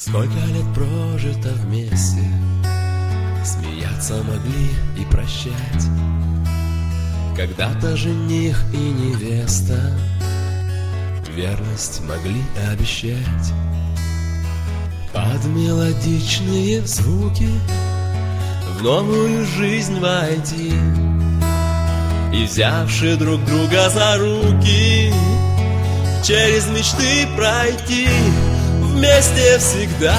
Сколько лет прожито вместе, смеяться могли и прощать. Когда-то жених и невеста верность могли обещать. Под мелодичные звуки в новую жизнь войти и, взявши друг друга за руки, через мечты пройти. Вместе всегда,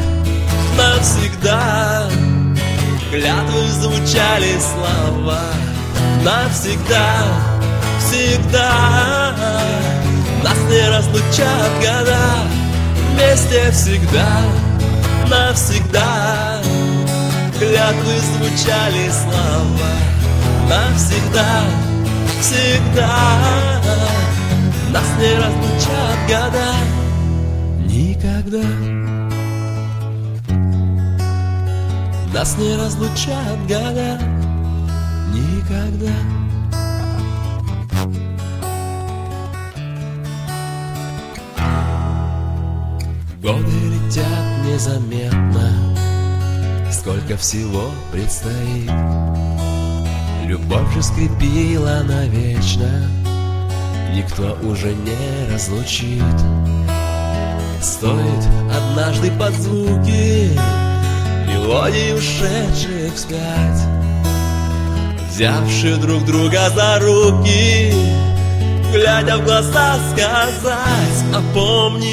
навсегда, клятвы звучали слова. Навсегда, всегда, нас не разлучат года. Вместе всегда, навсегда, клятвы звучали слова. Навсегда, всегда, нас не разлучат года. Никогда нас не разлучат года. Никогда. Годы летят незаметно, сколько всего предстоит. Любовь же скрепила навечно, никто уже не разлучит. Стоит однажды под звуки мелодий, ушедших вспять, взявши друг друга за руки, глядя в глаза, сказать: а помнишь,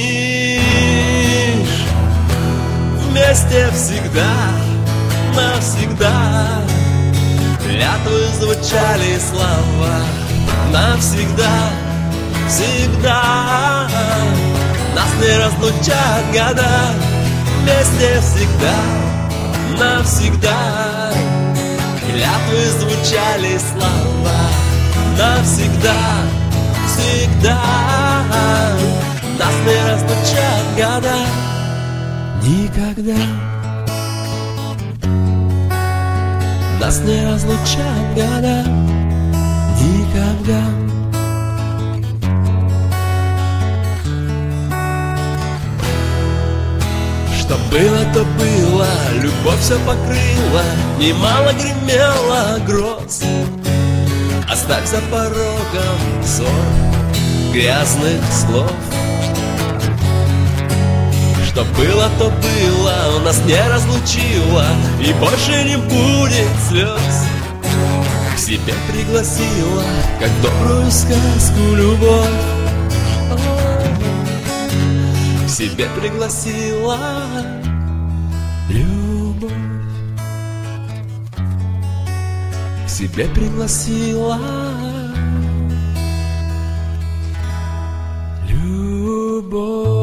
вместе всегда, навсегда, клятвы звучали слова. Навсегда, всегда, нас не разлучат года. Вместе всегда, навсегда, клятвы звучали слова. Навсегда, всегда, нас не разлучат года. Никогда нас не разлучат года. Никогда. Что было, то было, любовь все покрыла, немало гремело гроз. Оставь за порогом ссор, грязных слов. Что было, то было, нас не разлучило, и больше не будет слез. К себе пригласила, как добрую сказку, любовь. К себе пригласила любовь. К себе пригласила любовь.